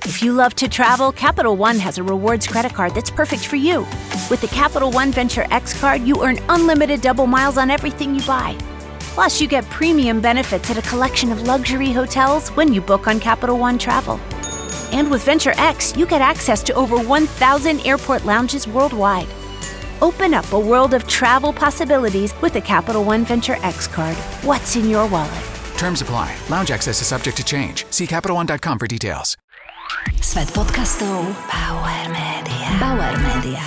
If you love to travel, Capital One has a rewards credit card that's perfect for you. With the Capital One Venture X card, you earn unlimited double miles on everything you buy. Plus, you get premium benefits at a collection of luxury hotels when you book on Capital One Travel. And with Venture X, you get access to over 1,000 airport lounges worldwide. Open up a world of travel possibilities with the Capital One Venture X card. What's in your wallet? Terms apply. Lounge access is subject to change. See CapitalOne.com for details. Svet podcastov Bauer Media. Bauer Media.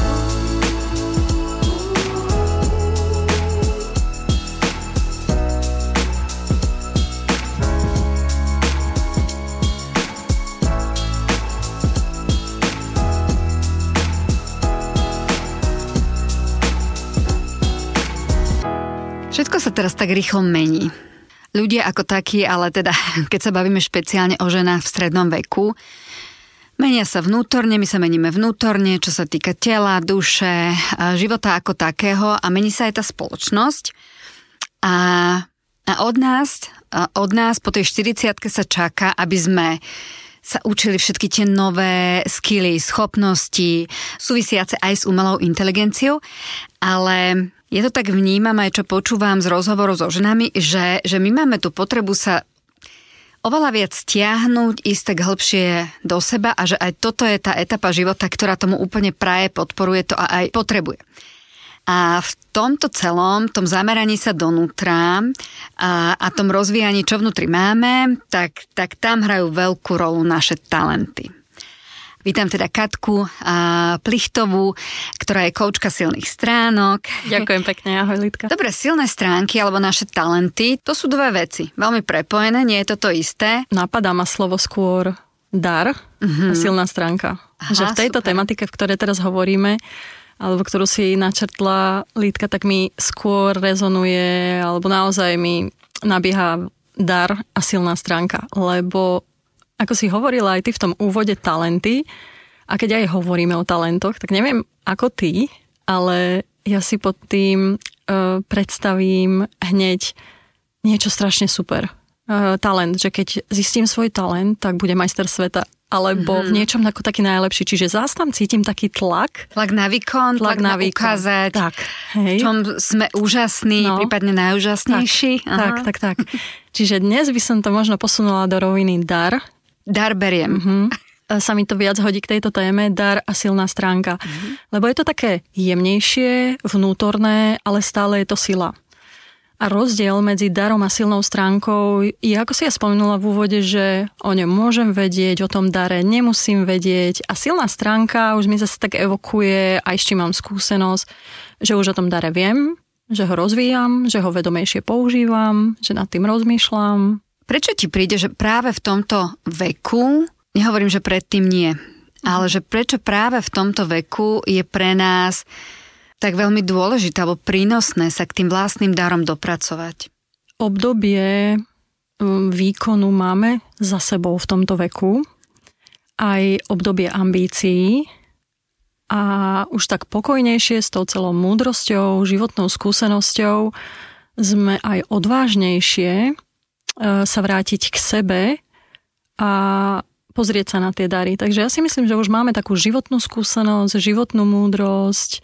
Všetko sa teraz tak rýchlo mení. Ľudia ako takí, ale teda, keď sa bavíme špeciálne o ženách v strednom veku, menia sa vnútorne, my sa meníme vnútorne, čo sa týka tela, duše, života ako takého a mení sa aj tá spoločnosť. A od nás po tej 40-ke sa čaká, aby sme sa učili všetky tie nové skily, schopnosti, súvisiace aj s umelou inteligenciou, ale ja to tak vnímam aj, čo počúvam z rozhovorov so ženami, že my máme tú potrebu sa oveľa viac stiahnuť, ísť tak hlbšie do seba a že aj toto je tá etapa života, ktorá tomu úplne praje, podporuje to a aj potrebuje. A v tomto celom, tom zameraní sa donútra a tom rozvíjaní, čo vnútri máme, tak tam hrajú veľkú rolu naše talenty. Vítam teda Katku Plichtovú, ktorá je koučka silných stránok. Ďakujem pekne, ahoj Lidka. Dobre, silné stránky alebo naše talenty, to sú dve veci. Veľmi prepojené, nie je to isté. Napadá ma slovo skôr dar a silná stránka. Aha, že v tejto tematike, v ktorej teraz hovoríme, alebo ktorú si načrtla Lidka, tak mi skôr rezonuje, alebo naozaj mi nabieha dar a silná stránka, lebo ako si hovorila aj ty v tom úvode talenty, a keď aj hovoríme o talentoch, tak neviem ako ty, ale ja si pod tým predstavím hneď niečo strašne super. Talent, že keď zistím svoj talent, tak bude majster sveta. Alebo v niečom ako taký najlepší. Čiže zás tam cítim taký tlak. Tlak na výkon, tlak na ukázať, tak, hej. čom sme úžasní, prípadne najúžasnejší. Tak. Čiže dnes by som to možno posunula do roviny dar. Dar beriem. Sa mi to viac hodí k tejto téme, dar a silná stránka. Lebo je to také jemnejšie, vnútorné, ale stále je to sila. A rozdiel medzi darom a silnou stránkou je, ako si ja spomenula v úvode, že o ňom môžem vedieť, o tom dare nemusím vedieť. A silná stránka už mi zase tak evokuje, aj s čím mám skúsenosť, že už o tom dare viem, že ho rozvíjam, že ho vedomejšie používam, že nad tým rozmýšľam. Prečo ti príde, že práve v tomto veku, nehovorím, že predtým nie, ale že prečo práve v tomto veku je pre nás tak veľmi dôležité alebo prínosné sa k tým vlastným darom dopracovať? Obdobie výkonu máme za sebou v tomto veku, aj obdobie ambícií a už tak pokojnejšie s tou celou múdrosťou, životnou skúsenosťou sme aj odvážnejšie sa vrátiť k sebe a pozrieť sa na tie dary. Takže ja si myslím, že už máme takú životnú skúsenosť, životnú múdrosť,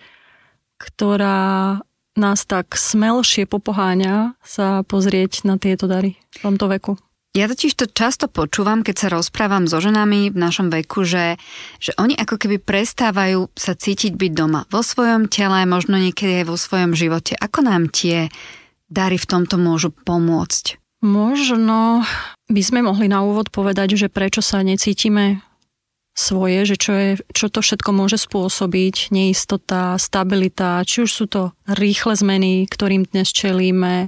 ktorá nás tak smelšie popoháňa sa pozrieť na tieto dary v tomto veku. Ja totiž to často počúvam, keď sa rozprávam so ženami v našom veku, že oni ako keby prestávajú sa cítiť byť doma vo svojom tele, možno niekedy aj vo svojom živote. Ako nám tie dary v tomto môžu pomôcť? Možno by sme mohli na úvod povedať, že prečo sa necítime svoje, že čo to všetko môže spôsobiť, neistota, stabilita, či už sú to rýchle zmeny, ktorým dnes čelíme,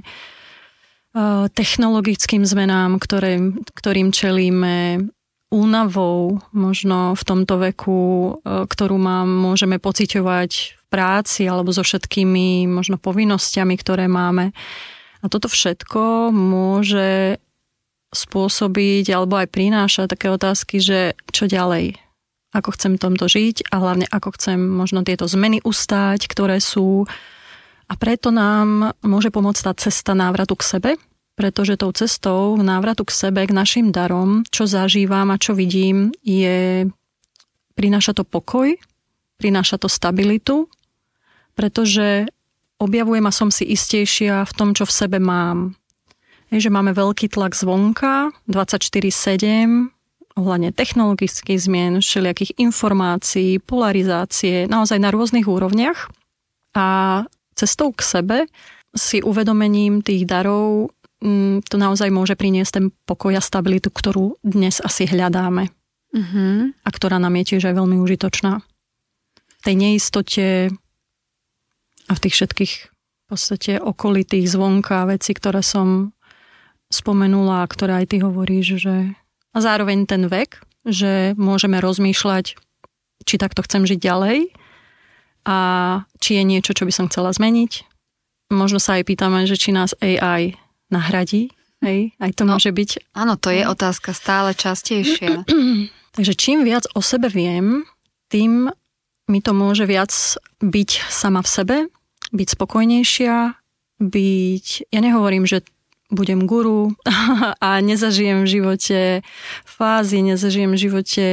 technologickým zmenám, ktorým čelíme, únavou možno v tomto veku, ktorú môžeme pociťovať v práci alebo so všetkými možno povinnosťami, ktoré máme. A toto všetko môže spôsobiť alebo aj prináša také otázky, že čo ďalej? Ako chcem tomto žiť a hlavne ako chcem možno tieto zmeny ustáť, ktoré sú. A preto nám môže pomôcť tá cesta návratu k sebe, pretože tou cestou návratu k sebe, k našim darom, čo zažívam a čo vidím, prináša to pokoj, prináša to stabilitu, pretože objavujem a som si istejšia v tom, čo v sebe mám. Že máme veľký tlak zvonka, 24/7, ohľadne technologických zmien, všelijakých informácií, polarizácie, naozaj na rôznych úrovniach. A cestou k sebe si uvedomením tých darov to naozaj môže priniesť ten pokoj a stabilitu, ktorú dnes asi hľadáme. A ktorá nám je tiež aj veľmi užitočná. V tej neistote a v tých všetkých v podstate okolitých zvonka veci, ktoré som spomenula a ktoré aj ty hovoríš, že a zároveň ten vek, že môžeme rozmýšľať, či takto chcem žiť ďalej a či je niečo, čo by som chcela zmeniť. Možno sa aj pýtame, že či nás AI nahradí. Hej, aj to môže byť. Áno, to je otázka stále častejšia. Takže čím viac o sebe viem, tým mi to môže viac byť sama v sebe, byť spokojnejšia, ja nehovorím, že budem guru a nezažijem v živote fázy, nezažijem v živote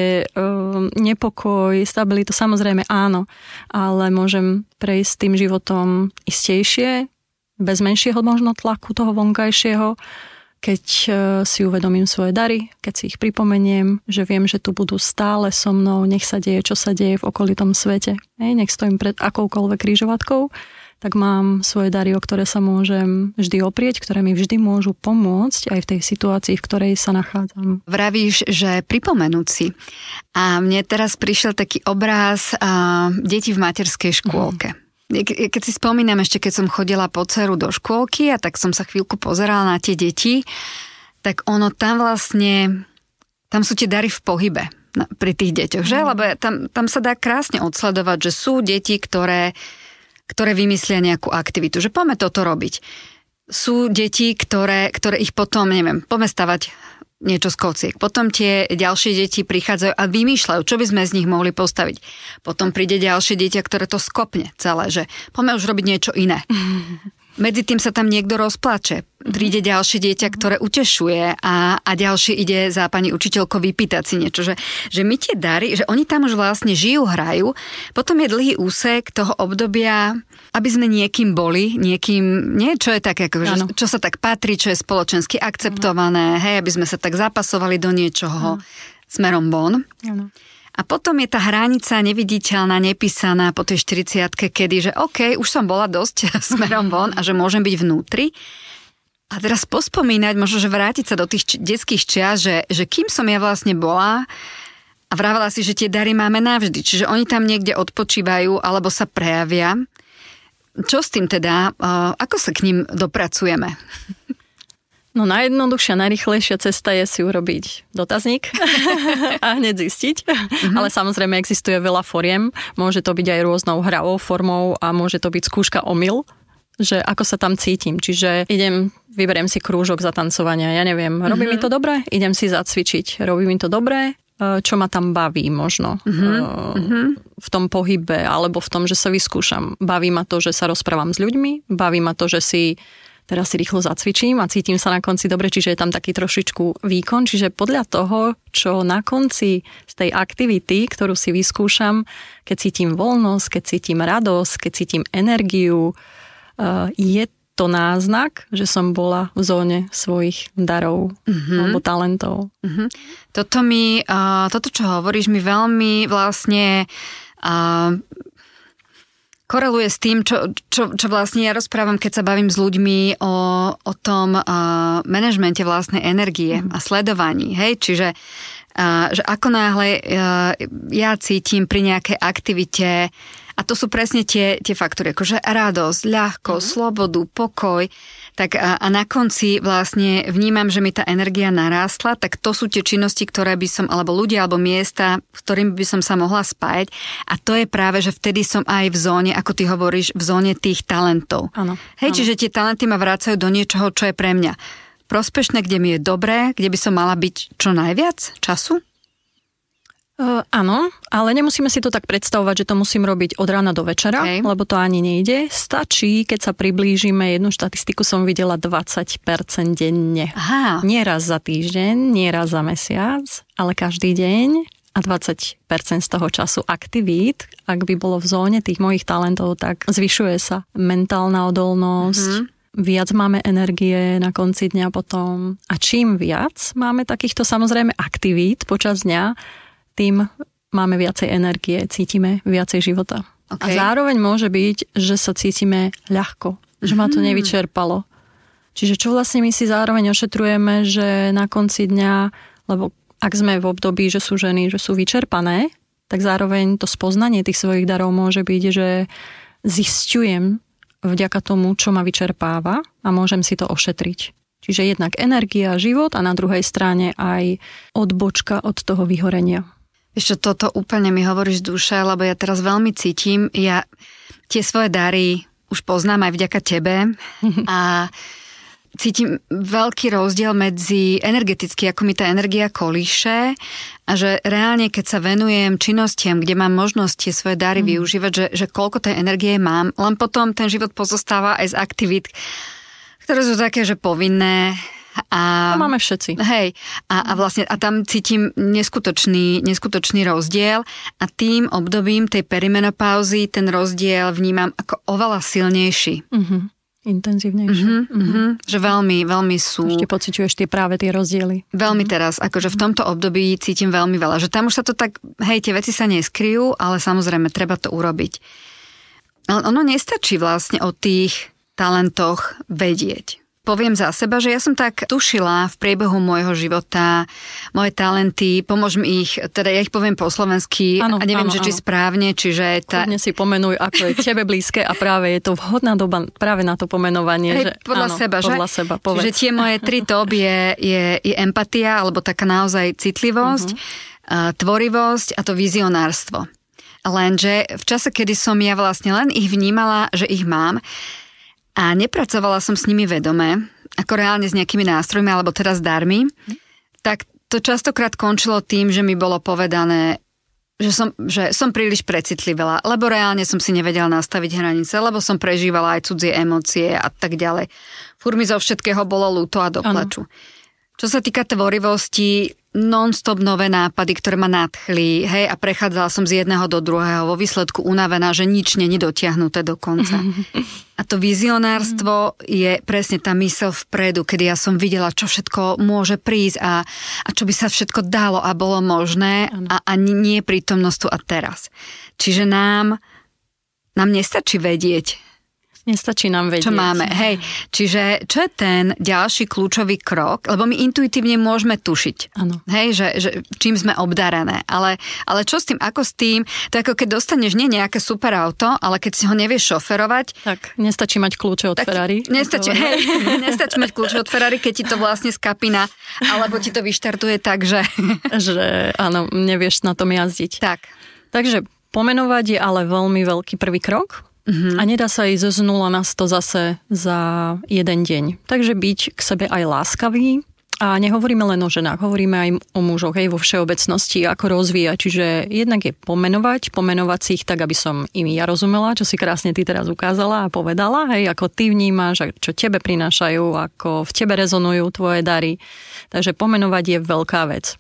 nepokoj, stabilitu, samozrejme áno, ale môžem prejsť tým životom istejšie, bez menšieho možno tlaku toho vonkajšieho, keď si uvedomím svoje dary, keď si ich pripomeniem, že viem, že tu budú stále so mnou, nech sa deje, čo sa deje v okolitom svete. Nech stojím pred akoukoľvek križovatkou, tak mám svoje dary, o ktoré sa môžem vždy oprieť, ktoré mi vždy môžu pomôcť aj v tej situácii, v ktorej sa nachádzam. Vravíš, že pripomenúť si. A mne teraz prišiel taký obráz detí v materskej škôlke. Keď si spomínam ešte, keď som chodila po dceru do škôlky a tak som sa chvíľku pozerala na tie deti, tak ono tam vlastne, tam sú tie dary v pohybe pri tých deťoch, že? Lebo tam sa dá krásne odsledovať, že sú deti, ktoré vymyslia nejakú aktivitu, že poďme toto robiť. Sú deti, ktoré ich potom, poďme stavať niečo z kociek. Potom tie ďalšie deti prichádzajú a vymýšľajú, čo by sme z nich mohli postaviť. Potom príde ďalšie dieťa, ktoré to skopne celé, že poďme už robiť niečo iné. Medzi tým sa tam niekto rozplače. Príde ďalšie dieťa, ktoré utešuje a ďalšie ide za pani učiteľkou vypýtať si niečo. Že my tie dary, že oni tam už vlastne žijú, hrajú. Potom je dlhý úsek toho obdobia, aby sme niekým boli, čo je také, ako, čo sa tak patrí, čo je spoločensky akceptované, hej, aby sme sa tak zapasovali do niečoho smerom von. Ano. A potom je tá hranica neviditeľná, nepísaná po tej 40-ke, kedy, že OK, už som bola dosť smerom von a že môžem byť vnútri. A teraz pospomínať, možno, že vrátiť sa do tých detských čias, že kým som ja vlastne bola a vravela si, že tie dary máme navždy. Čiže oni tam niekde odpočívajú alebo sa prejavia. Čo s tým teda? Ako sa k ním dopracujeme? No najjednoduchšia, najrýchlejšia cesta je si urobiť dotazník a hneď zistiť. Ale samozrejme existuje veľa foriem. Môže to byť aj rôznou hravou formou a môže to byť skúška omyl, že ako sa tam cítim. Čiže vyberiem si krúžok zatancovania. Ja neviem, robí mi to dobre? Idem si zacvičiť. Robí mi to dobre? Čo ma tam baví možno v tom pohybe alebo v tom, že sa vyskúšam. Baví ma to, že sa rozprávam s ľuďmi. Baví ma to, že teraz si rýchlo zacvičím a cítim sa na konci dobre, čiže je tam taký trošičku výkon. Čiže podľa toho, čo na konci z tej aktivity, ktorú si vyskúšam, keď cítim voľnosť, keď cítim radosť, keď cítim energiu, je to náznak, že som bola v zóne svojich darov alebo talentov. Toto, čo hovoríš, mi veľmi vlastne koreluje s tým, čo vlastne ja rozprávam, keď sa bavím s ľuďmi o tom manažmente vlastnej energie a sledovaní. Hej? Čiže že ako náhle ja cítim pri nejakej aktivite, a to sú presne tie faktory, akože radosť, ľahkosť, slobodu, pokoj, tak a na konci vlastne vnímam, že mi tá energia narástla, tak to sú tie činnosti, ktoré by som, alebo ľudia, alebo miesta, s ktorými by som sa mohla spájať. A to je práve, že vtedy som aj v zóne, ako ty hovoríš, v zóne tých talentov. Áno. Hej, čiže tie talenty ma vracajú do niečoho, čo je pre mňa prospešné, kde mi je dobré, kde by som mala byť čo najviac času? Áno, ale nemusíme si to tak predstavovať, že to musím robiť od rána do večera, lebo to ani nejde. Stačí, keď sa priblížime, jednu štatistiku som videla 20% denne. Aha. Nie raz za týždeň, nie raz za mesiac, ale každý deň a 20% z toho času aktivít. Ak by bolo v zóne tých mojich talentov, tak zvyšuje sa mentálna odolnosť, viac máme energie na konci dňa potom. A čím viac máme takýchto samozrejme aktivít počas dňa, tým máme viacej energie, cítime viacej života. Okay. A zároveň môže byť, že sa cítime ľahko, že ma to nevyčerpalo. Čiže čo vlastne my si zároveň ošetrujeme, že na konci dňa, lebo ak sme v období, že sú ženy, že sú vyčerpané, tak zároveň to spoznanie tých svojich darov môže byť, že zisťujem vďaka tomu, čo ma vyčerpáva a môžem si to ošetriť. Čiže jednak energia, život a na druhej strane aj odbočka od toho vyhorenia. Ešte toto úplne mi hovoríš z duše, lebo ja teraz veľmi cítim, ja tie svoje dary už poznám aj vďaka tebe a cítim veľký rozdiel medzi energeticky, ako mi tá energia kolíše a že reálne, keď sa venujem činnostiam, kde mám možnosť tie svoje dary využívať, že koľko tej energie mám, len potom ten život pozostáva aj z aktivít, ktoré sú také, že povinné. A to máme všetci. Hej, a vlastne a tam cítim neskutočný rozdiel a tým obdobím tej perimenopauzy ten rozdiel vnímam ako oveľa silnejší. Intenzívnejšie. Že veľmi sú... Ešte pociťuješ práve tie rozdiely. Veľmi teraz, akože v tomto období cítim veľmi veľa, že tam už sa to tak, hej, tie veci sa neskryjú, ale samozrejme treba to urobiť. Ale ono nestačí vlastne o tých talentoch vedieť. Poviem za seba, že ja som tak tušila v priebehu môjho života moje talenty, pomôž mi ich, teda ja ich poviem po slovensky a neviem, či správne, čiže... Kľudne si pomenuj, ako je tebe blízke a práve je to vhodná doba práve na to pomenovanie. Hej, že, podľa seba, povedz. Čiže tie moje 3 top je empatia, alebo taká naozaj citlivosť, tvorivosť a to vizionárstvo. Lenže v čase, kedy som ja vlastne len ich vnímala, že ich mám, a nepracovala som s nimi vedome, ako reálne s nejakými nástrojmi, alebo teda s darmi, tak to častokrát končilo tým, že mi bolo povedané, že som príliš precitlivala, lebo reálne som si nevedela nastaviť hranice, lebo som prežívala aj cudzie emócie a tak ďalej. Fúr mi zo všetkého bolo ľúto a do plaču. Čo sa týka tvorivosti, non-stop nové nápady, ktoré ma nadchli, hej, a prechádzala som z jedného do druhého, vo výsledku unavená, že nič není dotiahnuté do konca. A to vizionárstvo je presne tá myseľ vpredu, kedy ja som videla, čo všetko môže prísť a čo by sa všetko dalo a bolo možné a nie prítomnosť tu a teraz. Čiže nám nestačí vedieť, nestačí nám vedieť. Čo máme, hej. Čiže čo je ten ďalší kľúčový krok? Lebo my intuitívne môžeme tušiť. Áno. Hej, že čím sme obdarené. Ale čo s tým, ako s tým? To je ako keď dostaneš nie nejaké super auto, ale keď si ho nevieš šoferovať. Tak, nestačí mať kľúče od Ferrari. Nestačí mať kľúče od Ferrari, keď ti to vlastne skapina, alebo ti to vyštartuje tak, že... že áno, nevieš na tom jazdiť. Tak. Takže pomenovať je ale veľmi veľký prvý krok. A nedá sa ísť z 0 na 100 zase za jeden deň. Takže byť k sebe aj láskavý. A nehovoríme len o ženách, hovoríme aj o mužoch, hej, vo všeobecnosti, ako rozvíjať. Čiže jednak je pomenovať si ich tak, aby som im ja rozumela, čo si krásne ty teraz ukázala a povedala, hej, ako ty vnímaš, čo tebe prinášajú, ako v tebe rezonujú tvoje dary. Takže pomenovať je veľká vec.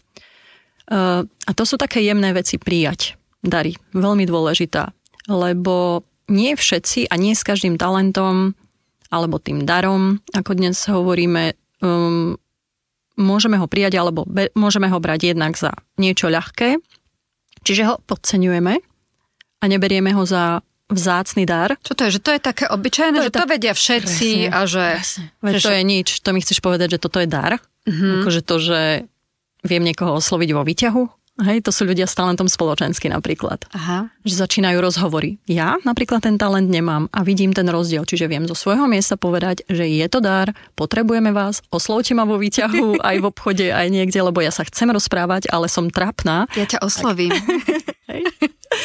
A to sú také jemné veci prijať. Dary. Veľmi dôležitá. Lebo nie všetci a nie s každým talentom alebo tým darom, ako dnes hovoríme, môžeme ho prijať alebo môžeme ho brať jednak za niečo ľahké, čiže ho podceňujeme a neberieme ho za vzácny dar. Čo to je? Že to je také obyčajné, že to vedia všetci a že... Veď to je nič. To mi chceš povedať, že toto je dar? Akože to, že viem niekoho osloviť vo výťahu? Hej, to sú ľudia s talentom spoločenský napríklad. Aha. Že začínajú rozhovory. Ja napríklad ten talent nemám a vidím ten rozdiel. Čiže viem zo svojho miesta povedať, že je to dar, potrebujeme vás, oslovte ma vo výťahu, aj v obchode, aj niekde, lebo ja sa chcem rozprávať, ale som trapná. Ja ťa oslovím. Hej.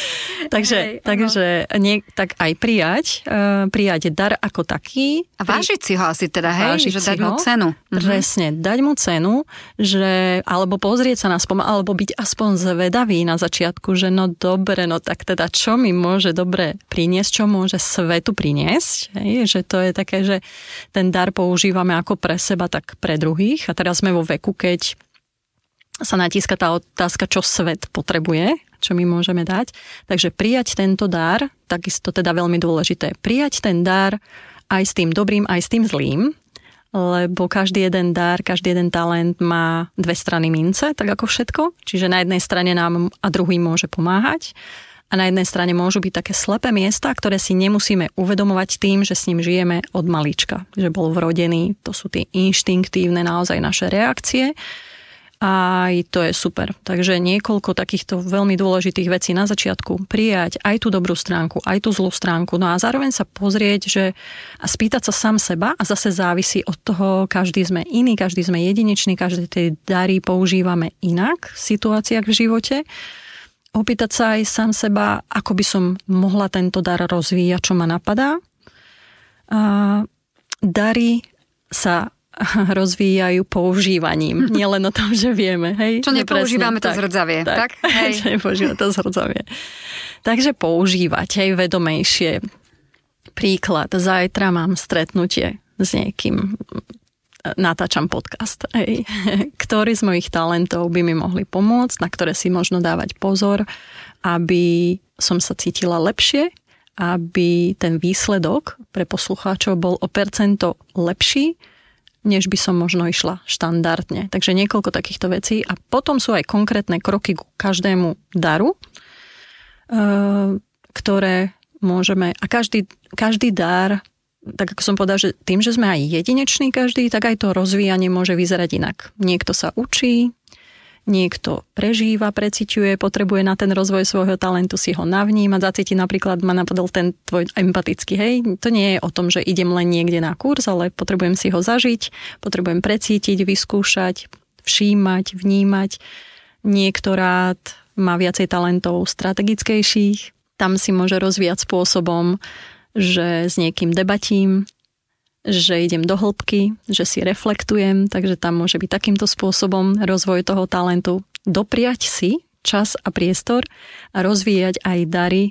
Takže tak aj prijať dar ako taký. A vážiť si ho asi teda, hej? Že dať mu cenu. Presne, dať mu cenu, že, alebo pozrieť sa na alebo byť aspoň zvedavý na začiatku, že no dobre, no tak teda čo mi môže dobre priniesť, čo môže svetu priniesť. Hej? Že to je také, že ten dar používame ako pre seba, tak pre druhých. A teraz sme vo veku, keď sa natíska tá otázka, čo svet potrebuje, čo my môžeme dať. Takže prijať tento dar, takisto teda veľmi dôležité. Prijať ten dar aj s tým dobrým, aj s tým zlým, lebo každý jeden dar, každý jeden talent má dve strany mince, tak ako všetko. Čiže na jednej strane nám a druhý môže pomáhať a na jednej strane môžu byť také slepé miesta, ktoré si nemusíme uvedomovať tým, že s ním žijeme od malička. Že bol vrodený, to sú tie inštinktívne naozaj naše reakcie. A to je super. Takže niekoľko takýchto veľmi dôležitých vecí na začiatku. Prijať aj tú dobrú stránku, aj tú zlú stránku. No a zároveň sa pozrieť, a spýtať sa sám seba a zase závisí od toho, každý sme iný, každý sme jedinečný, každé tie dary používame inak v situáciách v živote. Opýtať sa aj sám seba, ako by som mohla tento dar rozvíjať, čo ma napadá. A dary sa rozvíjajú používaním. Nie len o tom, že vieme. Hej? Čo nepoužívame, to zhrdzavie. Tak? Hej. Čo nepoužívame, to zhrdzavie. Takže používať, hej, vedomejšie. Príklad, zajtra mám stretnutie s niekým, natáčam podcast, hej, ktorý z mojich talentov by mi mohli pomôcť, na ktoré si možno dávať pozor, aby som sa cítila lepšie, aby ten výsledok pre poslucháčov bol o percento lepší, než by som možno išla štandardne. Takže niekoľko takýchto vecí a potom sú aj konkrétne kroky ku každému daru, ktoré môžeme, a každý dar, tak ako som povedala, že tým, že sme aj jedinečný každý, tak aj to rozvíjanie môže vyzerať inak. Niekto sa učí, niekto prežíva, preciťuje, potrebuje na ten rozvoj svojho talentu si ho navnímať, zacítiť. Napríklad ma napadol ten tvoj empatický, hej. To nie je o tom, že idem len niekde na kurz, ale potrebujem si ho zažiť, potrebujem precítiť, vyskúšať, všímať, vnímať. Niekto rád má viacej talentov strategickejších, tam si môže rozvíjať spôsobom, že s niekým debatím, že idem do hĺbky, že si reflektujem, takže tam môže byť takýmto spôsobom rozvoj toho talentu. Dopriať si čas a priestor a rozvíjať aj dary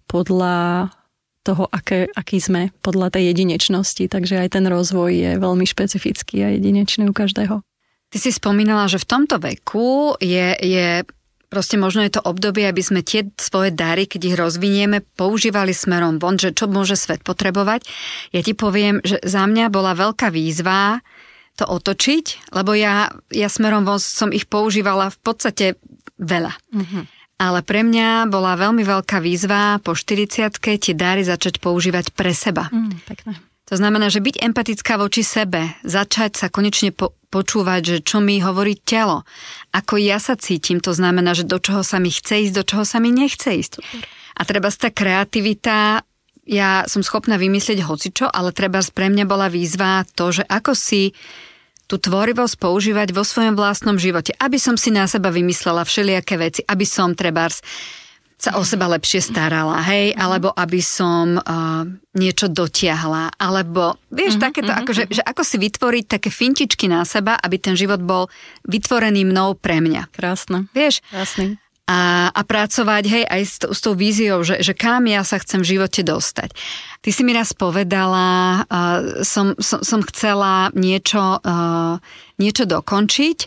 podľa toho, aký sme, podľa tej jedinečnosti. Takže aj ten rozvoj je veľmi špecifický a jedinečný u každého. Ty si spomínala, že v tomto veku je proste možno je to obdobie, aby sme tie svoje dary, keď ich rozvinieme, používali smerom von, že čo môže svet potrebovať. Ja ti poviem, že za mňa bola veľká výzva to otočiť, lebo ja smerom von som ich používala v podstate veľa. Mm-hmm. Ale pre mňa bola veľmi veľká výzva po 40-ke tie dary začať používať pre seba. Pekné. To znamená, že byť empatická voči sebe, začať sa konečne počúvať, že čo mi hovorí telo, ako ja sa cítim, to znamená, že do čoho sa mi chce ísť, do čoho sa mi nechce ísť. Super. A treba tá kreativita, ja som schopná vymyslieť hocičo, ale treba pre mňa bola výzva to, že ako si tú tvorivosť používať vo svojom vlastnom živote, aby som si na seba vymyslela všelijaké veci, aby som trebárs sa o seba lepšie starala, hej, alebo aby som niečo dotiahla, alebo vieš, takéto, akože, že ako si vytvoriť také fintičky na seba, aby ten život bol vytvorený mnou pre mňa. Krásne. Vieš? Krásne. A pracovať, hej, aj s tou víziou, že kam ja sa chcem v živote dostať. Ty si mi raz povedala, som chcela niečo dokončiť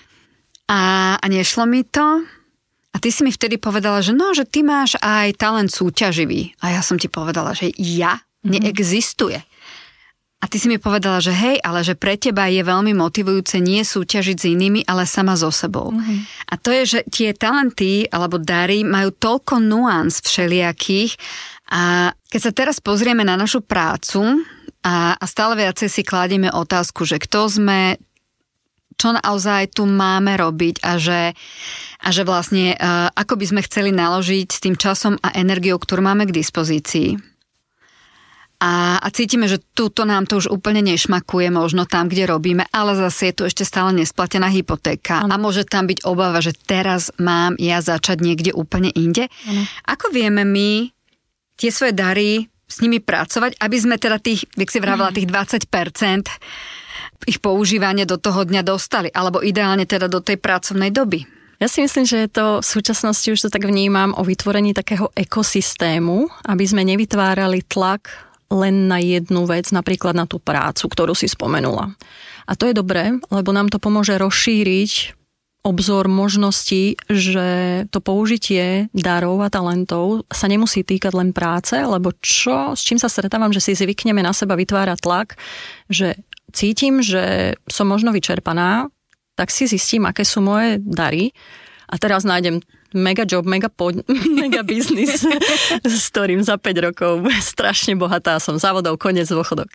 a nešlo mi to. A ty si mi vtedy povedala, že no, že ty máš aj talent súťaživý. A ja som ti povedala, že neexistuje. A ty si mi povedala, že hej, ale že pre teba je veľmi motivujúce nie súťažiť s inými, ale sama so sebou. A to je, že tie talenty alebo dary majú toľko nuans všelijakých. A keď sa teraz pozrieme na našu prácu a stále viacej si kladieme otázku, že kto sme, čo naozaj tu máme robiť a že vlastne ako by sme chceli naložiť s tým časom a energiou, ktorú máme k dispozícii. a cítime, že túto nám to už úplne nešmakuje možno tam, kde robíme, ale zase je tu ešte stále nesplatená hypotéka a môže tam byť obava, že teraz mám ja začať niekde úplne inde. Ako vieme my tie svoje dary s nimi pracovať, aby sme teda tých, jak si vravela, tých 20% ich používanie do toho dňa dostali, alebo ideálne teda do tej pracovnej doby? Ja si myslím, že je to v súčasnosti, už to tak vnímam, o vytvorení takého ekosystému, aby sme nevytvárali tlak len na jednu vec, napríklad na tú prácu, ktorú si spomenula. A to je dobré, lebo nám to pomôže rozšíriť obzor možností, že to použitie darov a talentov sa nemusí týkať len práce, lebo s čím sa stretávam, že si zvykneme na seba vytvárať tlak, že cítim, že som možno vyčerpaná, tak si zistím, aké sú moje dary a teraz nájdem mega job, mega biznis, s ktorým za 5 rokov strašne bohatá som, závodov, koniec, dôchodok.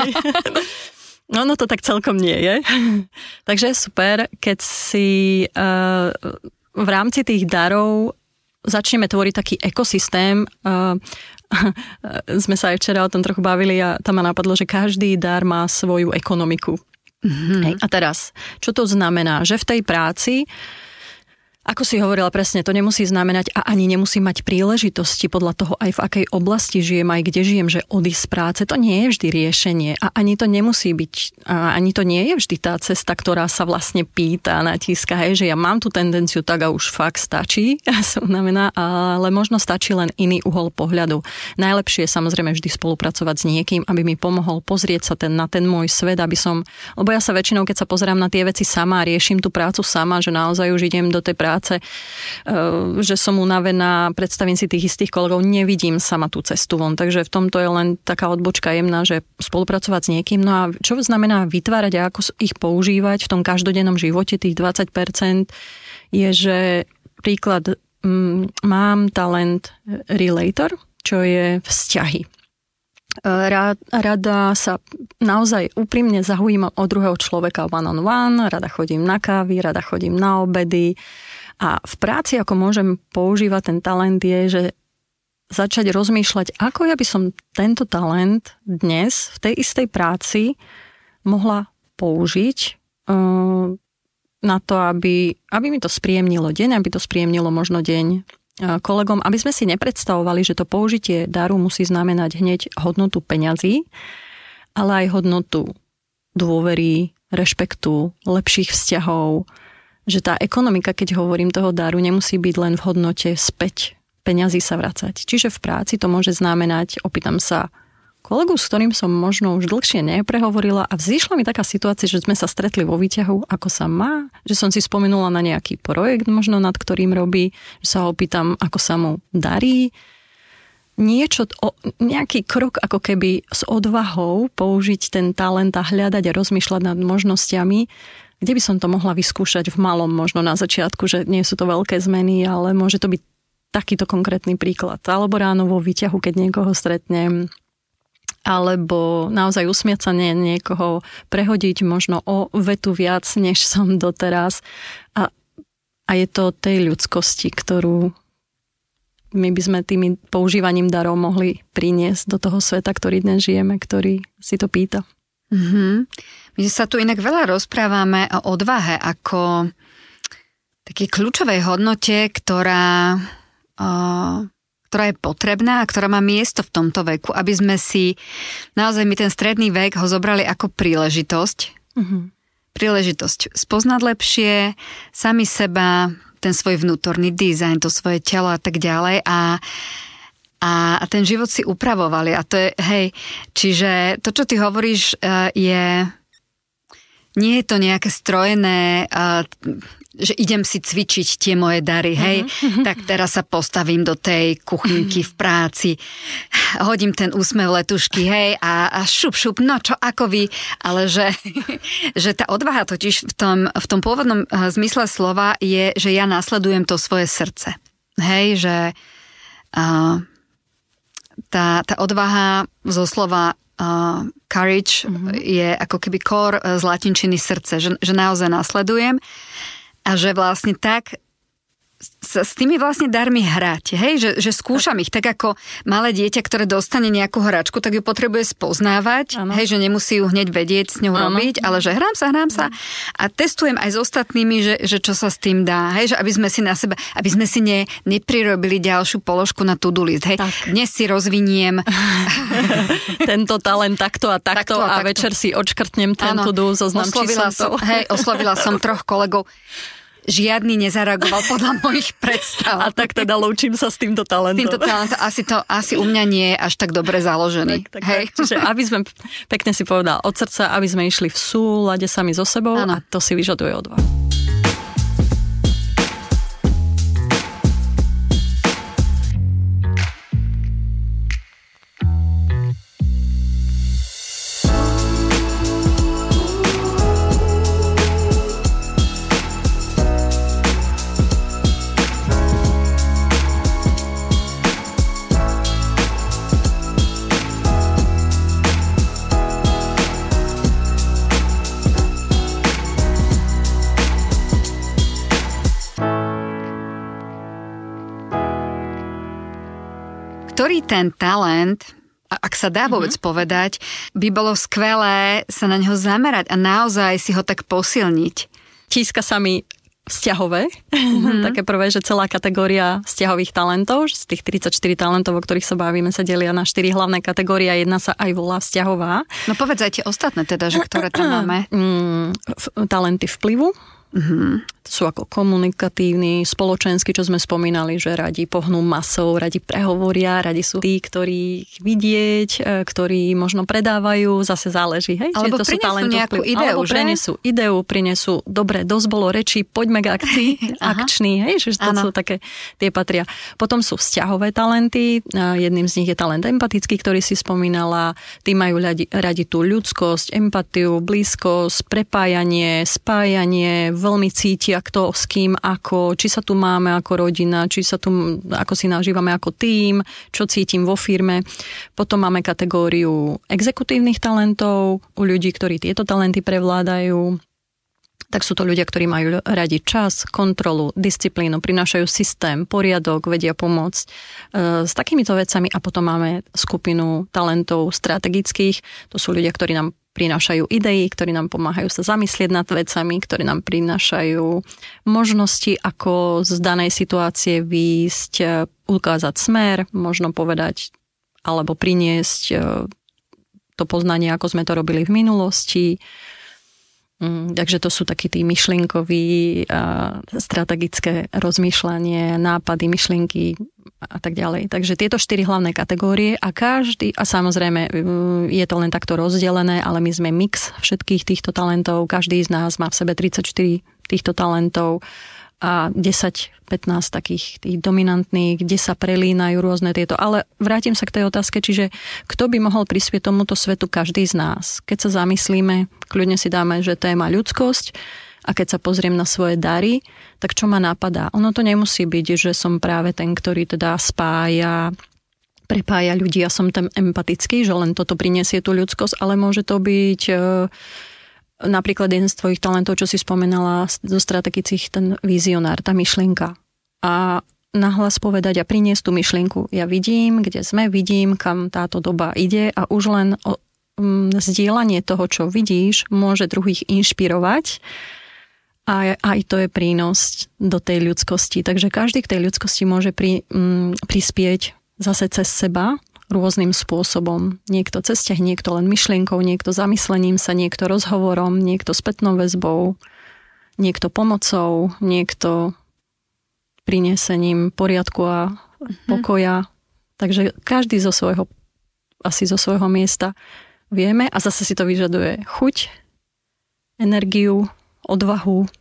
No to tak celkom nie je. Takže super, keď si v rámci tých darov začneme tvoriť taký ekosystém. Sme sa aj včera o tom trochu bavili a tam ma napadlo, že každý dar má svoju ekonomiku. Hej, a teraz, čo to znamená? Že v tej práci, ako si hovorila presne, to nemusí znamenať a ani nemusí mať príležitosti podľa toho aj v akej oblasti žijem, aj kde žijem, že odísť z práce, to nie je vždy riešenie a ani to nemusí byť, ani to nie je vždy tá cesta, ktorá sa vlastne pýta, natíska, hej, že ja mám tú tendenciu tak a už fakt stačí, znamená, ale možno stačí len iný uhol pohľadu. Najlepšie je samozrejme vždy spolupracovať s niekým, aby mi pomohol pozrieť sa na ten môj svet, aby som, lebo ja sa väčšinou, keď sa pozerám na tie veci sama, riešim tú prácu sama, že naozaj už idem do tej práce, že som unavená, predstavím si tých istých kolegov, nevidím sama tú cestu von. Takže v tomto je len taká odbočka jemná, že spolupracovať s niekým. No a čo znamená vytvárať a ako ich používať v tom každodennom živote, tých 20%, je, že príklad, mám talent relator, čo je vzťahy. Rada sa naozaj úprimne zaujímam o druhého človeka one on one, rada chodím na kávy, rada chodím na obedy. A v práci, ako môžem používať ten talent, je, že začať rozmýšľať, ako ja by som tento talent dnes v tej istej práci mohla použiť na to, aby mi to spríjemnilo deň, aby to spríjemnilo možno deň kolegom, aby sme si nepredstavovali, že to použitie daru musí znamenať hneď hodnotu peňazí, ale aj hodnotu dôvery, rešpektu, lepších vzťahov, že tá ekonomika, keď hovorím toho daru, nemusí byť len v hodnote späť peňazí sa vracať. Čiže v práci to môže znamenať, opýtam sa kolegu, s ktorým som možno už dlhšie neprehovorila a vzýšla mi taká situácia, že sme sa stretli vo výťahu, ako sa má, že som si spomenula na nejaký projekt možno, nad ktorým robí, že sa ho opýtam, ako sa mu darí. Nejaký krok ako keby s odvahou použiť ten talent a hľadať a rozmýšľať nad možnosťami, kde by som to mohla vyskúšať v malom, možno na začiatku, že nie sú to veľké zmeny, ale môže to byť takýto konkrétny príklad. Alebo ráno vo výťahu, keď niekoho stretnem, alebo naozaj usmiať sa niekoho, prehodiť možno o vetu viac, než som doteraz. A je to tej ľudskosti, ktorú my by sme tým používaním darov mohli priniesť do toho sveta, ktorý dnes žijeme, ktorý si to pýta. My sa tu inak veľa rozprávame o odvahe ako takej kľúčovej hodnote, ktorá je potrebná a ktorá má miesto v tomto veku, aby sme si naozaj my ten stredný vek ho zobrali ako príležitosť. Príležitosť spoznať lepšie sami seba, ten svoj vnútorný dizajn, to svoje telo a tak ďalej a ten život si upravovali a to je, hej, čiže to, čo ty hovoríš, nie je to nejaké strojené, že idem si cvičiť tie moje dary, hej, tak teraz sa postavím do tej kuchynky v práci, hodím ten úsmev letušky, hej, a šup, no čo, ako vy, ale že tá odvaha totiž v tom pôvodnom zmysle slova je, že ja nasledujem to svoje srdce, hej, že tá odvaha zo slova courage je ako keby core z latinčiny srdce, že naozaj nasledujem a že vlastne tak s tými vlastne darmi hrať, hej? Že skúšam ich tak ako malé dieťa, ktoré dostane nejakú hračku, tak ju potrebuje spoznávať, hej, že nemusí ju hneď vedieť s ňou robiť, ale že hrám sa a testujem aj s ostatnými, že čo sa s tým dá, hej? Že aby sme si na seba, aby sme si neprirobili ďalšiu položku na to-do list, hej? Tak. Dnes si rozviniem tento talent takto a večer si odškrtnem ten to-do, zoznam, či som to. Oslovila som 3 kolegov. Žiadny nezareagoval podľa mojich predstav. A tak teda lúčim sa s týmto talentom. Asi u mňa nie je až tak dobre založený. Tak. Čiže aby sme, pekne si povedal od srdca, aby sme išli v súlade sami so sebou, a to si vyžaduje odvahu. Ktorý ten talent, ak sa dá vôbec povedať, by bolo skvelé sa na neho zamerať a naozaj si ho tak posilniť? Tíska sa mi vzťahové. Také prvé, že celá kategória vzťahových talentov, z tých 34 talentov, o ktorých sa bavíme, sa delia na 4 hlavné kategórie a jedna sa aj volá vzťahová. No povedz aj tie ostatné teda, že ktoré tam máme. Talenty vplyvu. Sú ako komunikatívni, spoločenskí, čo sme spomínali, že radi pohnú masou, radi prehovoria, radi sú tí, ktorí vidieť, ktorí možno predávajú, zase záleží, hej? Alebo to prinesú nejakú ideu, že? Prinesú, dobre, dosť bolo rečí, poďme k akcii, akční, hej? Že to sú také, tie patria. Potom sú vzťahové talenty, jedným z nich je talent empatický, ktorý si spomínala, tí majú radi tú ľudskosť, empatiu, blízkosť, prepájanie, spájanie, veľmi cítia kto s kým, ako, či sa tu máme ako rodina, či sa tu, ako si nažívame ako tím, čo cítim vo firme. Potom máme kategóriu exekutívnych talentov, u ľudí, ktorí tieto talenty prevládajú. Tak sú to ľudia, ktorí majú radi čas, kontrolu, disciplínu, prinášajú systém, poriadok, vedia pomôcť s takýmito vecami. A potom máme skupinu talentov strategických. To sú ľudia, ktorí nám prinášajú idei, ktorí nám pomáhajú sa zamyslieť nad vecami, ktorí nám prinášajú možnosti, ako z danej situácie výjsť, ukázať smer, možno povedať alebo priniesť to poznanie, ako sme to robili v minulosti. Takže to sú takí tí myšlienkoví, strategické rozmýšľanie, nápady, myšlienky a tak ďalej. Takže tieto 4 hlavné kategórie a samozrejme je to len takto rozdelené, ale my sme mix všetkých týchto talentov. Každý z nás má v sebe 34 týchto talentov a 10-15 takých tých dominantných, kde sa prelínajú rôzne tieto. Ale vrátim sa k tej otázke, čiže kto by mohol prispieť tomuto svetu? Každý z nás. Keď sa zamyslíme, kľudne si dáme, že téma ľudskosť a keď sa pozriem na svoje dary, tak čo ma napadá? Ono to nemusí byť, že som práve ten, ktorý teda spája, prepája ľudí a som ten empatický, že len toto prinesie tú ľudskosť, ale môže to byť napríklad jeden z tvojich talentov, čo si spomenala zo strategických, ten vizionár, tá myšlienka. A nahlas povedať a priniesť tú myšlienku. Ja vidím, kde sme, vidím, kam táto doba ide a už len zdieľanie toho, čo vidíš, môže druhých inšpirovať a aj to je prínos do tej ľudskosti. Takže každý k tej ľudskosti môže prispieť zase cez seba, rôznym spôsobom. Niekto cez ťah, niekto len myšlienkou, niekto zamyslením sa, niekto rozhovorom, niekto spätnou väzbou, niekto pomocou, niekto prinesením poriadku a pokoja. Takže každý zo svojho miesta vieme a zase si to vyžaduje chuť, energiu, odvahu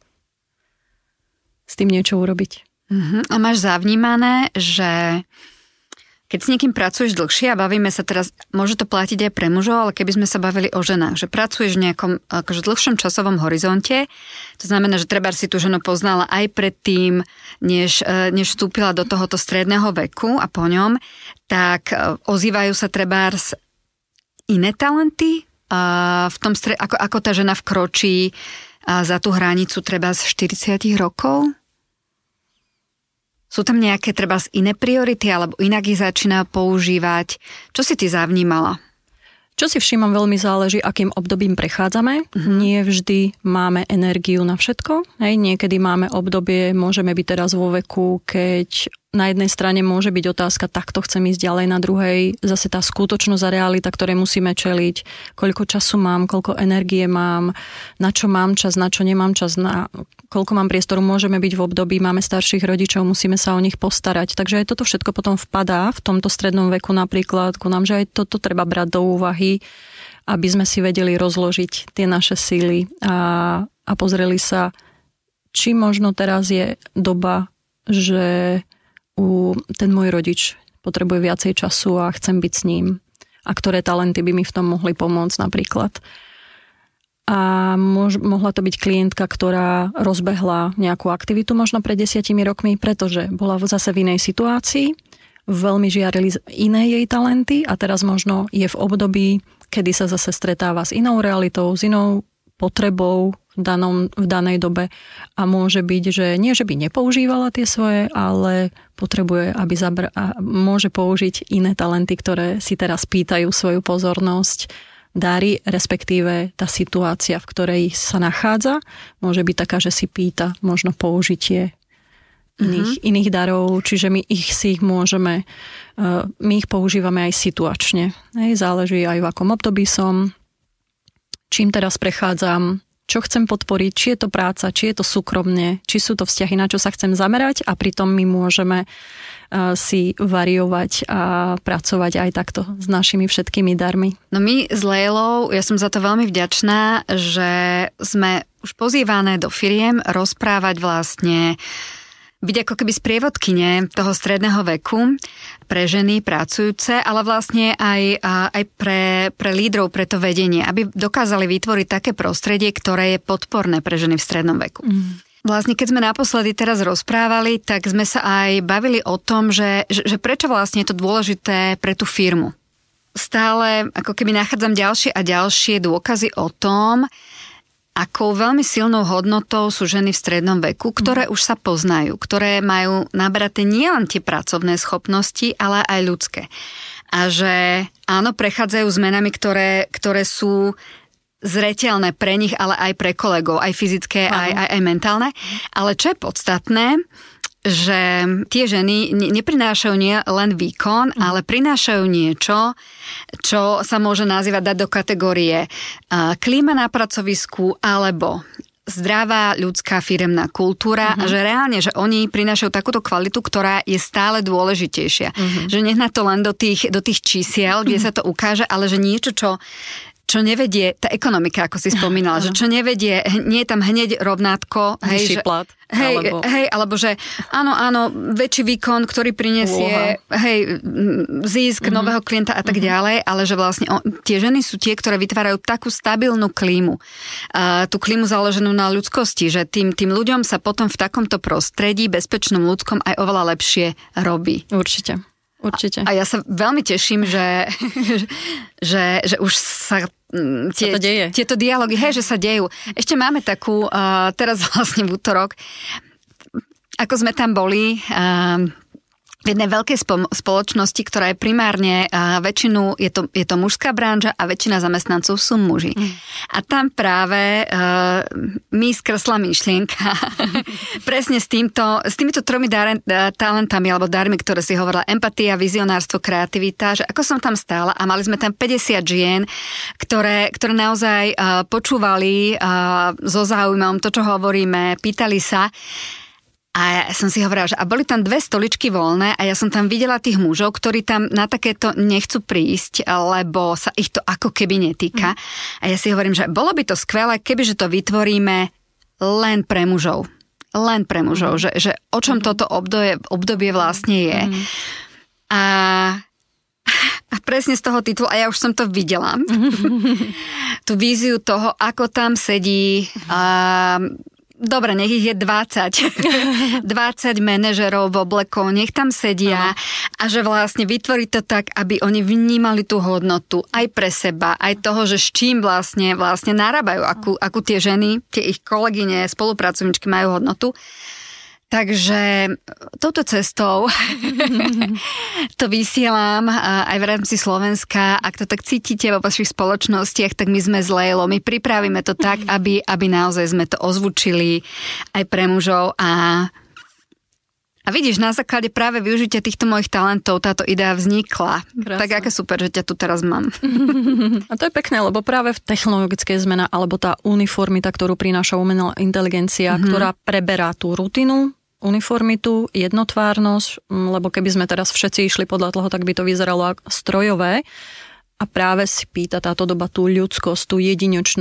s tým niečo urobiť. A máš zavnímané, že keď s niekým pracuješ dlhšie a bavíme sa teraz, môže to platiť aj pre mužov, ale keby sme sa bavili o ženách, že pracuješ v nejakom akože dlhšom časovom horizonte, to znamená, že trebárs si tú ženu poznala aj predtým, než vstúpila do tohoto stredného veku a po ňom, tak ozývajú sa trebárs iné talenty v tom ako tá žena vkročí za tú hranicu trebárs 40 rokov? Sú tam nejaké trebárs iné priority, alebo inak ich začína používať? Čo si ty zavnímala? Čo si všímam, veľmi záleží, akým obdobím prechádzame. Nie vždy máme energiu na všetko. Hej, niekedy máme obdobie, môžeme byť teraz vo veku, keď na jednej strane môže byť otázka, takto chcem ísť ďalej, na druhej zase tá skutočnosť a realita, ktoré musíme čeliť, koľko času mám, koľko energie mám, na čo mám čas, na čo nemám čas, na koľko mám priestoru, môžeme byť v období, máme starších rodičov, musíme sa o nich postarať. Takže aj toto všetko potom vpadá v tomto strednom veku napríklad ku nám, že aj toto treba brať do úvahy, aby sme si vedeli rozložiť tie naše síly a pozreli sa, či možno teraz je doba, že ten môj rodič potrebuje viacej času a chcem byť s ním. A ktoré talenty by mi v tom mohli pomôcť napríklad. A mohla to byť klientka, ktorá rozbehla nejakú aktivitu možno pred 10 rokmi, pretože bola zase v inej situácii, veľmi žiarili iné jej talenty a teraz možno je v období, kedy sa zase stretáva s inou realitou, s inou potrebou v danej dobe a môže byť, že nie, že by nepoužívala tie svoje, ale potrebuje, aby môže použiť iné talenty, ktoré si teraz pýtajú svoju pozornosť, dary, respektíve tá situácia, v ktorej sa nachádza, môže byť taká, že si pýta možno použitie iných darov, čiže my ich používame aj situačne. Záleží aj v akom období som, čím teraz prechádzam, čo chcem podporiť, či je to práca, či je to súkromne, či sú to vzťahy, na čo sa chcem zamerať a pritom my môžeme si variovať a pracovať aj takto s našimi všetkými darmi. No my s Lejlou, ja som za to veľmi vďačná, že sme už pozývané do firiem rozprávať vlastne, byť ako keby sprievodkyne toho stredného veku pre ženy pracujúce, ale vlastne aj pre lídrov, pre to vedenie, aby dokázali vytvoriť také prostredie, ktoré je podporné pre ženy v strednom veku. Vlastne keď sme naposledy teraz rozprávali, tak sme sa aj bavili o tom, že prečo vlastne je to dôležité pre tú firmu. Stále ako keby nachádzam ďalšie a ďalšie dôkazy o tom, akou veľmi silnou hodnotou sú ženy v strednom veku, ktoré už sa poznajú, ktoré majú nabraté nielen tie pracovné schopnosti, ale aj ľudské. A že áno, prechádzajú zmenami, ktoré sú zreteľné pre nich, ale aj pre kolegov, aj fyzické, aj mentálne. Ale čo je podstatné, že tie ženy neprinášajú nie len výkon, ale prinášajú niečo, čo sa môže nazývať, dať do kategórie klíma na pracovisku alebo zdravá ľudská firemná kultúra a že reálne, že oni prinášajú takúto kvalitu, ktorá je stále dôležitejšia. Že nech na to len do tých čísiel, kde sa to ukáže, ale že niečo, čo nevedie, tá ekonomika, ako si spomínala, že čo nevedie, nie je tam hneď rovnátko, vyšší plat. Alebo že áno, väčší výkon, ktorý prinesie zisk nového klienta a tak ďalej, ale že vlastne tie ženy sú tie, ktoré vytvárajú takú stabilnú klímu. Tú klímu založenú na ľudskosti, že tým ľuďom sa potom v takomto prostredí, bezpečnom ľudskom, aj oveľa lepšie robí. Určite. A ja sa veľmi teším, že už sa tieto dialógy, že sa dejú. Ešte máme takú, teraz vlastne v útorok, ako sme tam boli v jednej veľkej spoločnosti, ktorá je primárne väčšinu, je to mužská branža a väčšina zamestnancov sú muži. A tam práve mi skresla myšlienka presne s týmito tromi talentami alebo darmi, ktoré si hovorila, empatia, vizionárstvo, kreativita, že ako som tam stála a mali sme tam 50 žien, ktoré naozaj počúvali so záujmom to, čo hovoríme, pýtali sa. A ja som si hovorila, že a boli tam 2 stoličky voľné a ja som tam videla tých mužov, ktorí tam na takéto nechcú prísť, lebo sa ich to ako keby netýka. A ja si hovorím, že bolo by to skvelé, kebyže to vytvoríme len pre mužov. Len pre mužov, že o čom toto obdobie vlastne je. A presne z toho titulu, a ja už som to videla, tú víziu toho, ako tam sedí dobre, nech ich je 20 manažerov v oblekoch, nech tam sedia a že vlastne vytvorí to tak, aby oni vnímali tú hodnotu aj pre seba, aj toho, že s čím vlastne narábajú, akú tie ženy, tie ich kolegyne, spolupracovníčky majú hodnotu. Takže touto cestou to vysielam aj v rámci Slovenska. Ak to tak cítite vo vašich spoločnostiach, tak my sme z Lejlo. My pripravíme to tak, aby naozaj sme to ozvučili aj pre mužov a vidíš, na základe práve využitia týchto mojich talentov táto idea vznikla. Krásne. Tak aké super, že ťa tu teraz mám. A to je pekné, lebo práve v technologickej zmena, alebo tá uniformita, ktorú prináša umelá inteligencia, ktorá preberá tú rutinu, uniformitu, jednotvárnosť, lebo keby sme teraz všetci išli podľa toho, tak by to vyzeralo ako strojové. A práve si pýta táto doba tú ľudskosť, tú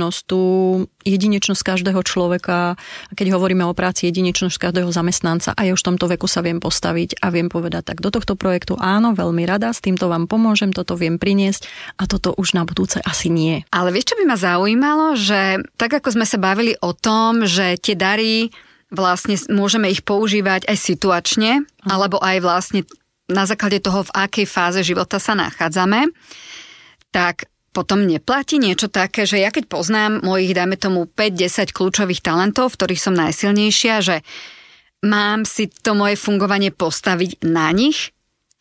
jedinečnosť každého človeka. A keď hovoríme o práci, jedinečnosť každého zamestnanca, a ja už v tomto veku sa viem postaviť a viem povedať, tak do tohto projektu áno, veľmi rada, s týmto vám pomôžem, toto viem priniesť a toto už na budúce asi nie. Ale vieš, čo by ma zaujímalo, že tak ako sme sa bavili o tom, že tie dary vlastne môžeme ich používať aj situačne, alebo aj vlastne na základe toho, v akej fáze života sa nachádzame, tak potom neplatí niečo také, že ja keď poznám mojich, dajme tomu 5-10 kľúčových talentov, v ktorých som najsilnejšia, že mám si to moje fungovanie postaviť na nich,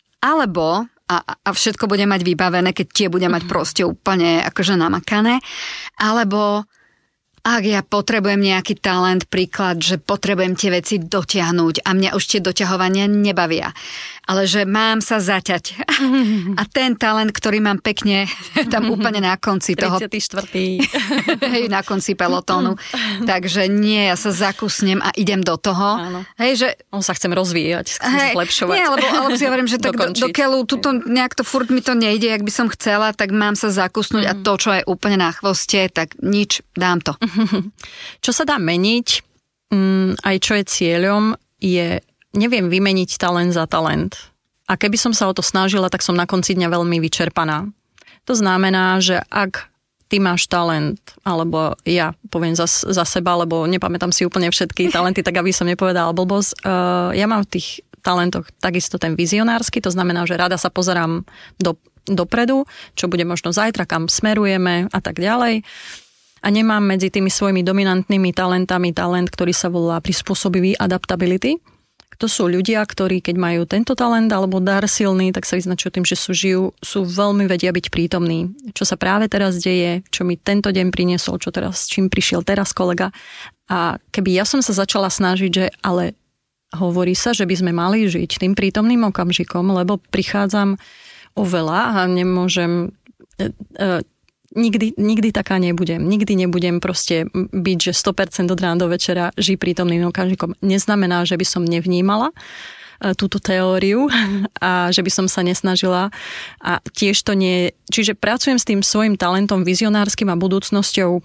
alebo a všetko bude mať vybavené, keď tie bude mať proste úplne akože namakané, alebo ak ja potrebujem nejaký talent, príklad, že potrebujem tie veci dotiahnuť a mňa už tie doťahovania nebavia, ale že mám sa zaťať. A ten talent, ktorý mám pekne tam úplne na konci 34. Hej, na konci pelotónu. Takže nie, ja sa zakusnem a idem do toho. Áno. Hej, že on sa chcem rozvíjať, chcem zlepšovať. Nie, alebo si hovorím, že tak do keľu, tuto nejak to furt mi to nejde, jak by som chcela, tak mám sa zakusnúť a to, čo je úplne na chvoste, tak nič, dám to. Čo sa dá meniť, aj čo je cieľom, je, neviem vymeniť talent za talent. A keby som sa o to snažila, tak som na konci dňa veľmi vyčerpaná. To znamená, že ak ty máš talent, alebo ja poviem za seba, lebo nepamätám si úplne všetky talenty, tak aby som nepovedala blbosť. Ja mám v tých talentoch takisto ten vizionársky, to znamená, že rada sa pozerám dopredu, čo bude možno zajtra, kam smerujeme a tak ďalej. A nemám medzi tými svojimi dominantnými talentami talent, ktorý sa volá prispôsobivý adaptability. To sú ľudia, ktorí keď majú tento talent alebo dar silný, tak sa vyznačujú tým, že sú veľmi vedia byť prítomní. Čo sa práve teraz deje, čo mi tento deň priniesol, čím prišiel teraz kolega. A keby ja som sa začala snažiť, že ale hovorí sa, že by sme mali žiť tým prítomným okamžikom, lebo prichádzam o veľa a nemôžem... Nikdy taká nebudem. Nikdy nebudem proste byť, že 100% od rána do večera žiť prítomným okamžikom. Neznamená, že by som nevnímala túto teóriu a že by som sa nesnažila. A tiež to nie... Čiže pracujem s tým svojim talentom vizionárskym a budúcnosťou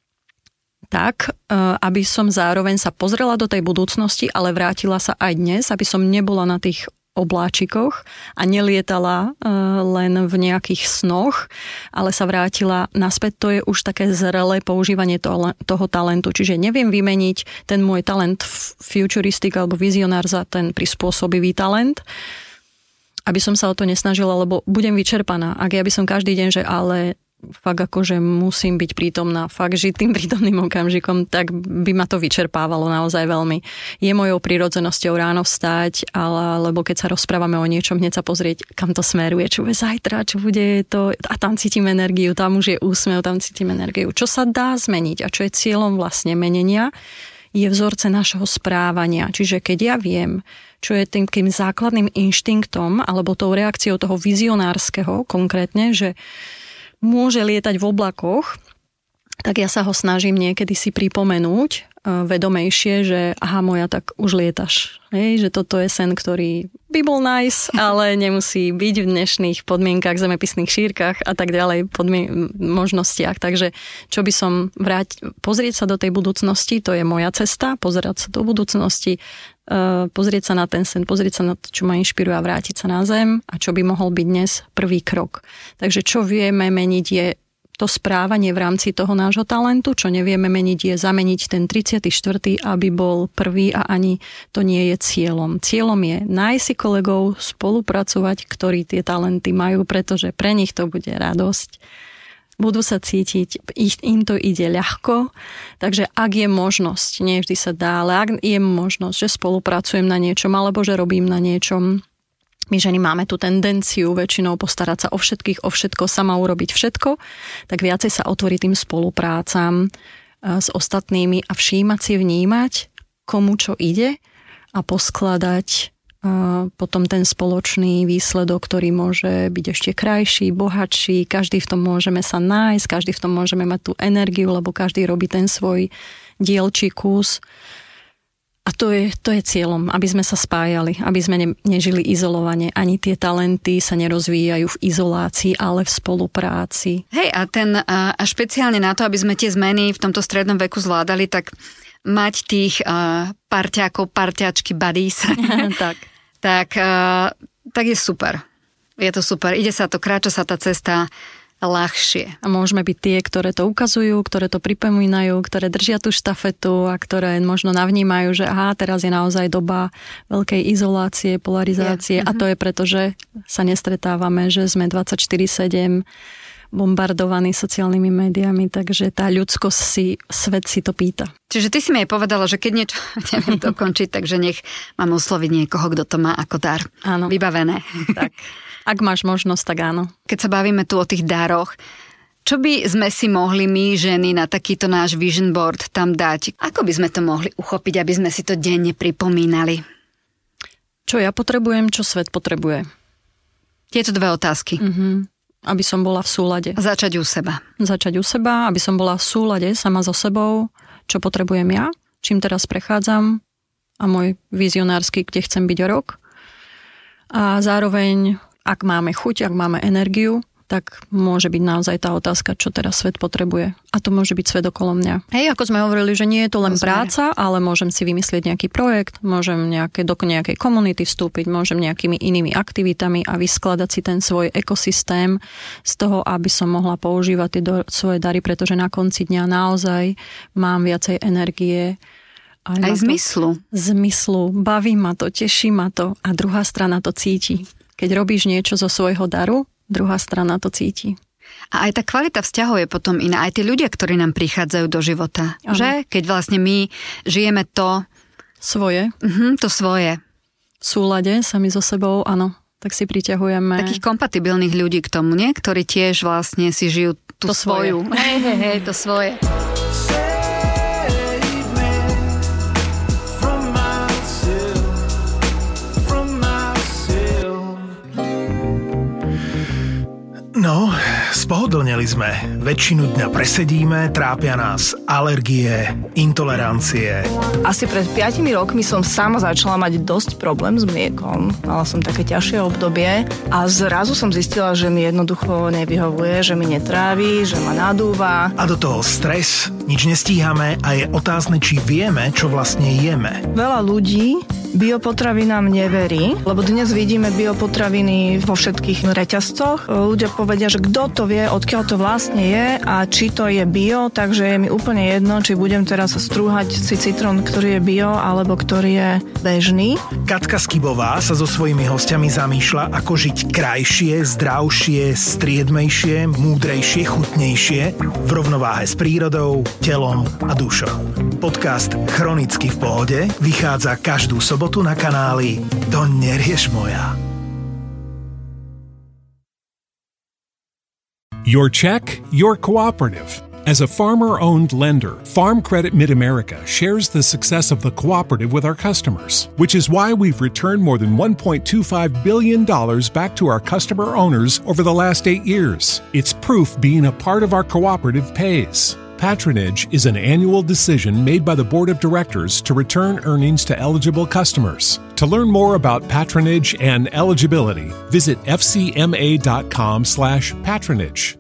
tak, aby som zároveň sa pozrela do tej budúcnosti, ale vrátila sa aj dnes, aby som nebola na tých obláčikoch a nelietala len v nejakých snoch, ale sa vrátila naspäť. To je už také zrelé používanie toho talentu. Čiže neviem vymeniť ten môj talent futuristik alebo vizionár za ten prispôsobivý talent, aby som sa o to nesnažila, lebo budem vyčerpaná. Ak ja by som každý deň, že ale fakt akože musím byť prítomná, fakt žiť tým prítomným okamžikom, tak by ma to vyčerpávalo naozaj veľmi. Je mojou prirodzenosťou ráno vstať, lebo keď sa rozprávame o niečom, hneď sa pozrieť, kam to smeruje, čo bude zajtra, čo bude to, a tam cítim energiu, tam už je úsmev, tam cítim energiu. Čo sa dá zmeniť a čo je cieľom vlastne menenia, je vzorce našeho správania. Čiže keď ja viem, čo je tým základným inštinktom alebo tou reakciou toho vizionárskeho konkrétne, že môže lietať v oblakoch, tak ja sa ho snažím niekedy si pripomenúť vedomejšie, že aha, moja, tak už lietaš. Hej, že toto je sen, ktorý by bol nice, ale nemusí byť v dnešných podmienkach, zemepisných šírkach a tak ďalej, možnostiach. Takže čo by som pozrieť sa do tej budúcnosti, to je moja cesta, pozerať sa do budúcnosti, pozrieť sa na ten sen, pozrieť sa na to, čo ma inšpiruje a vrátiť sa na zem a čo by mohol byť dnes prvý krok. Takže čo vieme meniť je to správanie v rámci toho nášho talentu, čo nevieme meniť je zameniť ten 34., aby bol prvý a ani to nie je cieľom. Cieľom je nájsť si kolegov, spolupracovať, ktorí tie talenty majú, pretože pre nich to bude radosť budú sa cítiť, im to ide ľahko, takže ak je možnosť, nie vždy sa dá, ale ak je možnosť, že spolupracujem na niečom alebo že robím na niečom, my ženy máme tú tendenciu väčšinou postarať sa o všetkých, o všetko, sama urobiť všetko, tak viacej sa otvorí tým spoluprácam s ostatnými a všímať si, vnímať, komu čo ide a poskladať potom ten spoločný výsledok, ktorý môže byť ešte krajší, bohatší, každý v tom môžeme sa nájsť, každý v tom môžeme mať tú energiu, lebo každý robí ten svoj dielčí kus. A to je cieľom, aby sme sa spájali, aby sme nežili izolovane. Ani tie talenty sa nerozvíjajú v izolácii, ale v spolupráci. Hej, a špeciálne na to, aby sme tie zmeny v tomto strednom veku zvládali, tak mať tých parťákov, parťačky, buddies, tak je super. Je to super. Ide sa to, kráča sa tá cesta ľahšie. A môžeme byť tie, ktoré to ukazujú, ktoré to pripomínajú, ktoré držia tú štafetu a ktoré možno navnímajú, že teraz je naozaj doba veľkej izolácie, polarizácie a to je preto, že sa nestretávame, že sme 24/7 bombardovaný sociálnymi médiami, takže tá ľudskosť svet si to pýta. Čiže ty si mi aj povedala, že keď niečo neviem dokončiť, takže nech mám osloviť niekoho, kto to má ako dar. Áno. Vybavené. Tak. Ak máš možnosť, tak áno. Keď sa bavíme tu o tých daroch, čo by sme si mohli my, ženy, na takýto náš vision board tam dať? Ako by sme to mohli uchopiť, aby sme si to denne pripomínali? Čo ja potrebujem, čo svet potrebuje? Tieto dve otázky. Aby som bola v súlade. Začať u seba. Začať u seba, aby som bola v súlade sama so sebou, čo potrebujem ja, čím teraz prechádzam a môj vizionársky, kde chcem byť o rok. A zároveň, ak máme chuť, ak máme energiu, tak môže byť naozaj tá otázka, čo teraz svet potrebuje. A to môže byť svet okolo mňa. Hej, ako sme hovorili, že nie je to len práca, ale môžem si vymyslieť nejaký projekt, môžem do nejakej komunity vstúpiť, môžem nejakými inými aktivitami a vyskladať si ten svoj ekosystém z toho, aby som mohla používať tie svoje dary, pretože na konci dňa naozaj mám viacej energie. Aj zmyslu. Zmyslu. Baví ma to, teší ma to a druhá strana to cíti. Keď robíš niečo zo svojho daru, druhá strana to cíti. A aj tá kvalita vzťahov je potom iná. Aj tí ľudia, ktorí nám prichádzajú do života. Aha. Že? Keď vlastne my žijeme to svoje. To svoje. V súlade sami so sebou, áno. Tak si priťahujeme. Takých kompatibilných ľudí k tomu, nie? Ktorí tiež vlastne si žijú tú svoju. Hej, to svoje. No, spohodlneli sme. Väčšinu dňa presedíme, trápia nás alergie, intolerancie. Asi pred 5 rokmi som sama začala mať dosť problém s mliekom. Mala som také ťažšie obdobie a zrazu som zistila, že mi jednoducho nevyhovuje, že mi netrávi, že ma nadúva. A do toho stres, nič nestíhame a je otázne, či vieme, čo vlastne jeme. Veľa ľudí biopotravinám neverí, lebo dnes vidíme biopotraviny vo všetkých reťazcoch. Ľudia povedia, že kto to vie, odkiaľ to vlastne je a či to je bio, takže je mi úplne jedno, či budem teraz strúhať si citrón, ktorý je bio, alebo ktorý je bežný. Katka Skibová sa so svojimi hostiami zamýšľa, ako žiť krajšie, zdravšie, striedmejšie, múdrejšie, chutnejšie, v rovnováhe s prírodou, telom a dušou. Podcast Chronicky v pohode vychádza každú sobotu na kanáli To nerieš moja. Your check, your cooperative. As a farmer-owned lender, Farm Credit Mid-America shares the success of the cooperative with our customers, which is why we've returned more than $1.25 billion back to our customer owners over the last 8 years. It's proof being a part of our cooperative pays. Patronage is an annual decision made by the Board of Directors to return earnings to eligible customers. To learn more about patronage and eligibility, visit fcma.com/patronage.